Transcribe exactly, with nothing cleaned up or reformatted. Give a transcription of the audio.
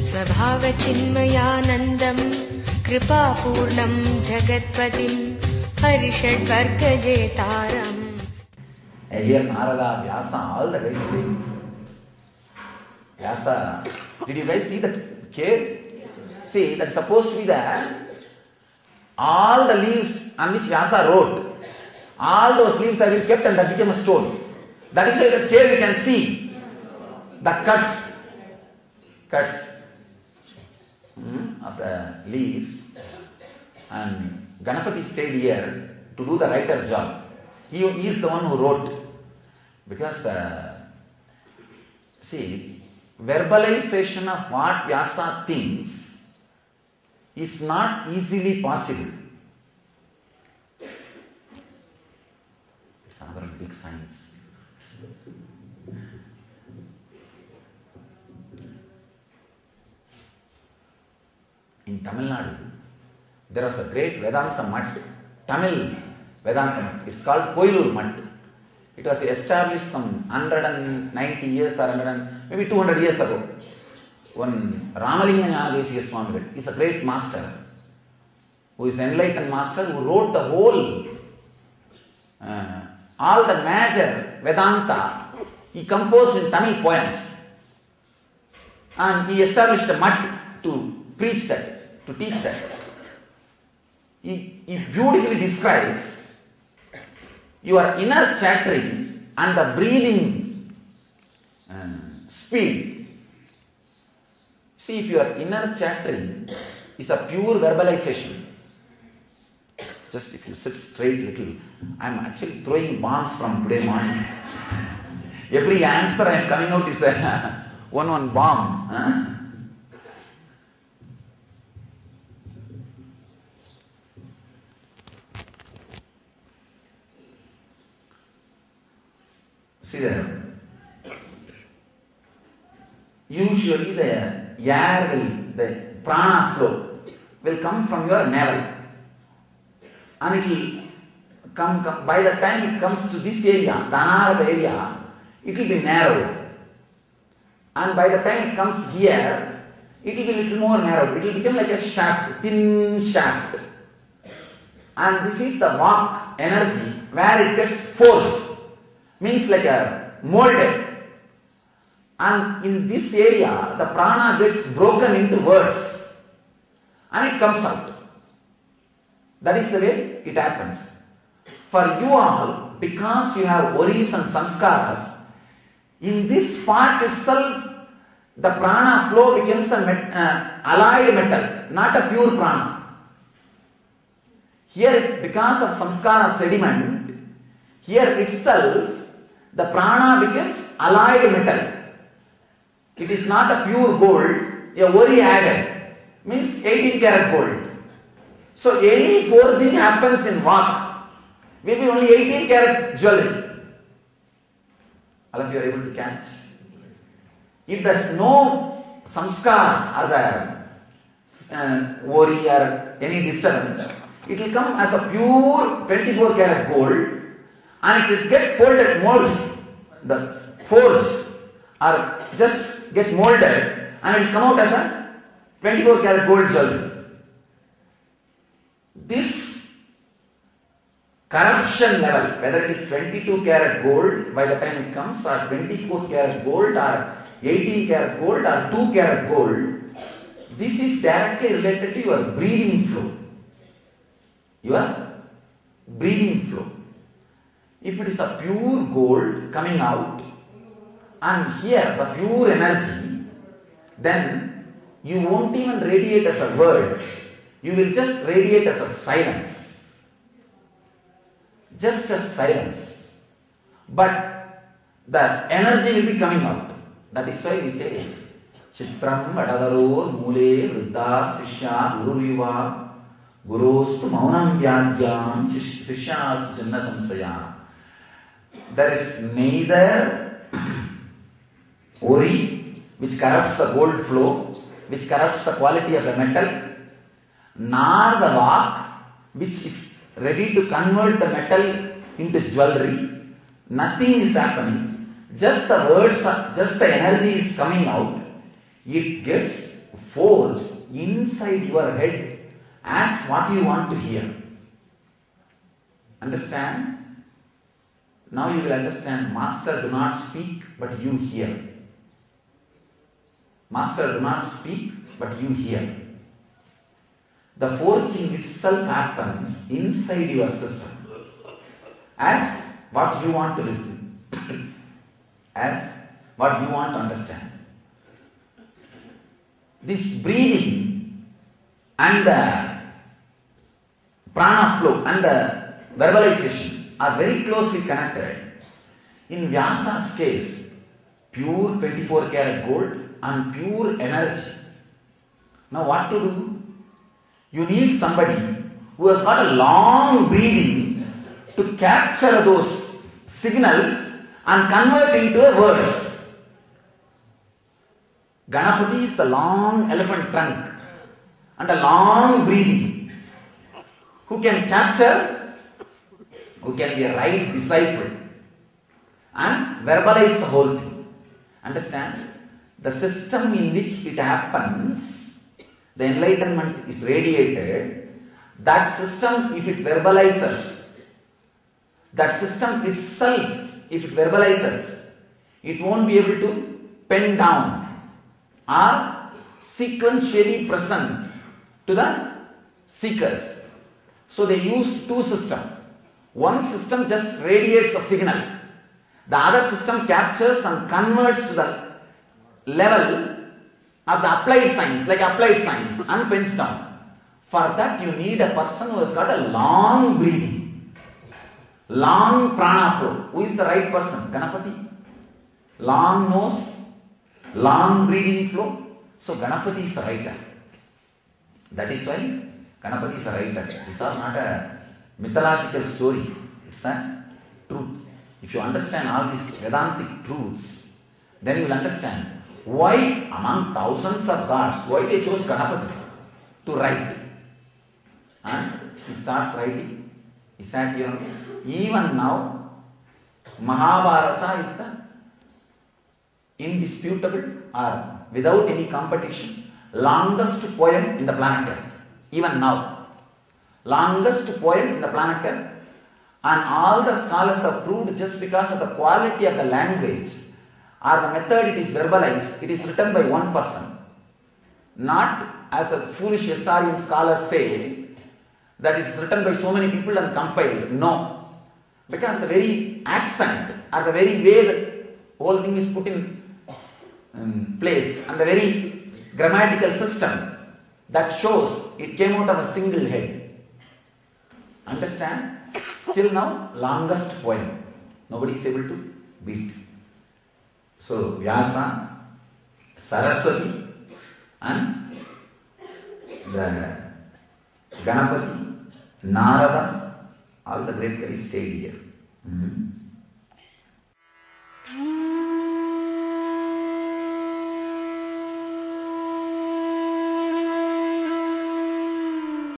स्वभावचिन्मयानन्दं कृपापूर्णं जगत्पतिं हरिषड्वर्गजेतारम्. Here Narada, Vyasa, all the guys came. Vyasa, did you guys see the cave? See, that's supposed to be there. All the leaves on which Vyasa wrote, all those leaves have been kept and that became a stone. That is why the cave you can see the cuts, cuts hmm, of the leaves. And Ganapati stayed here to do the writer's job. He, he is the one who wrote. Because the, see, verbalization of what Vyasa thinks is not easily possible. It's another big science. In Tamil Nadu, there was a great Vedanta Mutt, Tamil Vedanta Mutt. It's called Koilur Mutt. It was established some one hundred ninety years or one hundred, maybe two hundred years ago. One Ramalinga Jnanadesiya Swami is a great master, who is enlightened master, who wrote the whole, uh, all the major Vedanta, he composed in Tamil poems. And he established a mutt to preach that, to teach that. He, he beautifully describes your inner chattering and the breathing uh, speed. See, if your inner chattering is a pure verbalization, just if you sit straight little, I am actually throwing bombs from today morning. Every answer I am coming out is a one one bomb. Huh? See there. Usually the air will, the prana flow will come from your navel. And it will come, come, by the time it comes to this area, the anahata area, it will be narrow. And by the time it comes here, it will be a little more narrow. It will become like a shaft, thin shaft. And this is the Vak energy where it gets forged. Means like a molded. And in this area, the prana gets broken into words. And it comes out. That is the way it happens. For you all, because you have worries and samskaras, in this part itself, the prana flow becomes a met, uh, alloyed metal, not a pure prana. Here, because of samskara sediment, here itself, the prana becomes alloyed metal. It is not a pure gold, a worry added, means eighteen karat gold. So any forging happens in Vak, maybe only eighteen karat jewelry. All of you are able to catch. If there is no samskar or the uh, worry or any disturbance, it will come as a pure twenty-four karat gold and it will get folded, molded, the forged or just get molded and it will come out as a twenty-four karat gold jewelry. This corruption level, whether it is twenty-two karat gold by the time it comes, or twenty-four karat gold, or eighteen karat gold, or two karat gold, this is directly related to your breathing flow. Your breathing flow. If it is a pure gold coming out, and here the pure energy, then you won't even radiate as a word. You will just radiate as a silence. Just as silence. But the energy will be coming out. That is why we say, Chitram Vadadaro Mule Vriddha Sishya Gururiva Gurostu Maunam Vyagyam Sishya Chinna Samsaya. There is neither worry, which corrupts the gold flow, which corrupts the quality of the metal, nor the Vak, which is ready to convert the metal into jewelry. Nothing is happening. Just the words, just the energy is coming out. It gets forged inside your head as what you want to hear. Understand? Now you will understand. Master, do not speak, but you hear. Master, do not speak, but you hear. The forging itself happens inside your system as what you want to listen, as what you want to understand. This breathing and the prana flow and the verbalization are very closely connected. In Vyasa's case, pure twenty-four karat gold and pure energy. Now what to do? You need somebody who has got a long breathing to capture those signals and convert into a words. Ganapati is the long elephant trunk and a long breathing. Who can capture, who can be a right disciple and verbalize the whole thing. Understand? The system in which it happens, the enlightenment is radiated, that system, if it verbalizes, that system itself, if it verbalizes, it won't be able to pen down or sequentially present to the seekers. So they used two systems. One system just radiates a signal. The other system captures and converts to the level of the applied science, like applied science, and pens down. For that you need a person who has got a long breathing, long prana flow. Who is the right person? Ganapati. Long nose, long breathing flow. So Ganapati is a writer. That is why Ganapati is a writer. These are not a mythological story. It's a truth. If you understand all these Vedantic truths, then you will understand why among thousands of gods, why they chose Ganapati to write. And he starts writing. He sat here. Even now, Mahabharata is the indisputable or without any competition, longest poem in the planet Earth. Even now. Longest poem in the planet Earth. And all the scholars have proved just because of the quality of the language or the method it is verbalized, it is written by one person. Not as the foolish historian scholars say that it is written by so many people and compiled. No. Because the very accent or the very way the whole thing is put in um, place and the very grammatical system that shows it came out of a single head. Understand? Still now, longest poem. Nobody is able to beat. So, Vyasa, Saraswati and the Ganapati, Narada, all the great guys stayed here. Mm-hmm.